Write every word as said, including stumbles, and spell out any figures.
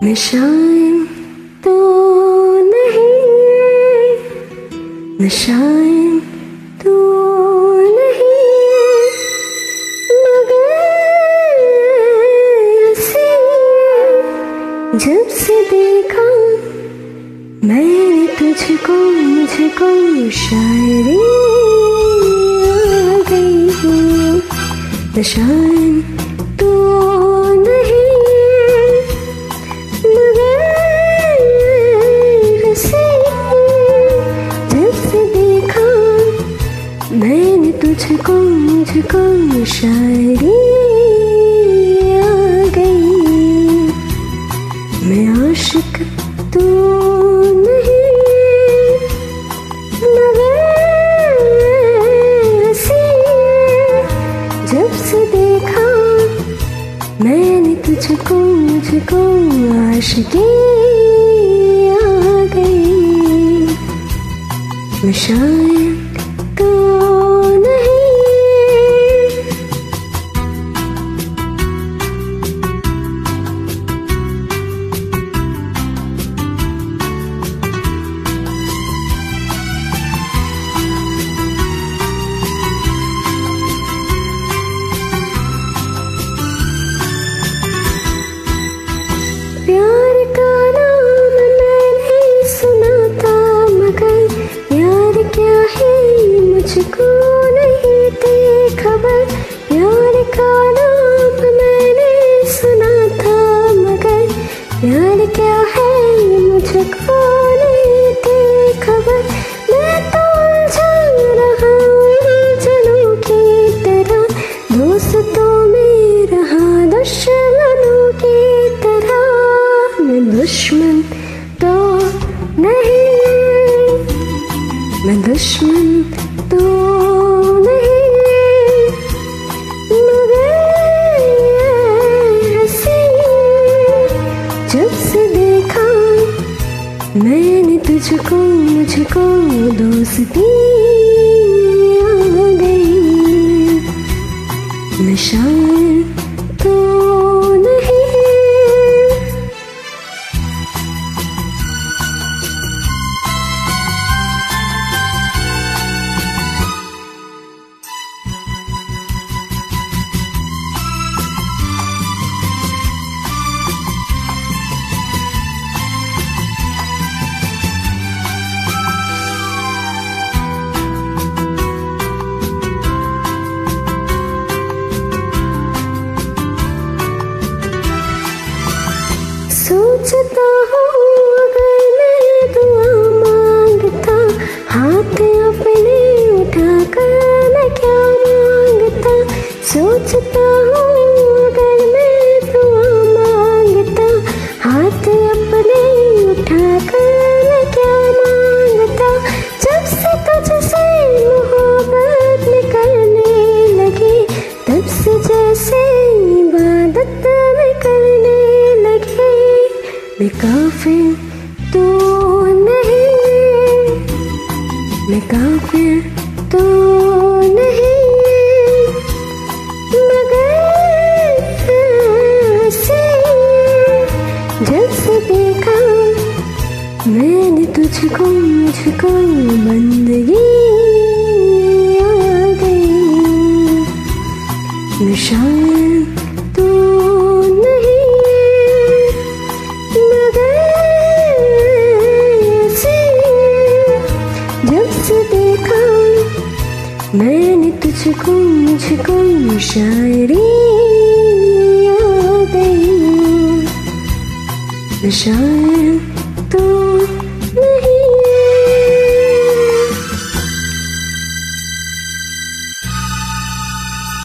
नशाएं तो नहीं, नशाएं तो नहीं, मगर ऐसे जब से देखा मैंने तुझको, मुझको शायरी आ गई। नशाएं तो नहीं, मगर ऐसे जब से देखा मैंने तुझको, मुझको शायरी आ गई। मैं आशिक तो नहीं, मगर ऐसे जब से देखा मैंने तुझको, मुझको आशिकी आ गई। मैं शायद तो नहीं। प्यार का नाम मैंने सुना था, मगर प्यार क्या है मुझको नहीं थी खबर। प्यार का नाम मैंने सुना था, मगर प्यार क्या है मुझको नहीं थी खबर। मैं तो उलझा रहा उलझनों की तरह, दोस्तों में रहा दुश्मनों की तरह। मैं दुश्मन तो नहीं, मैं दुश्मन तो नहीं, मगर ऐसे जब से देखा मैंने तुझको, मुझको दोस्ती आ गई। मैं शायद तो नहीं। सोचता हूँ अगर मैं दुआ मांगता, हाथ अपने उठाकर मैं क्या मांगता। सोचता हूँ अगर मैं दुआ मांगता, हाथ अपने उठाकर मैं क्या मांगता। जब से तुझसे मोहब्बत में करने लगी, तब से जैसे इबादत में करने लगी। मैं काफिर तो नहीं, मैं काफिर तो नहीं, मगर ऐसे जब से देखा मैंने तुझको, मुझको बंदगी आ गई। मैं शायद तो नहीं, मैंने तुझको, मुझको शायरी आ गई। शायद तो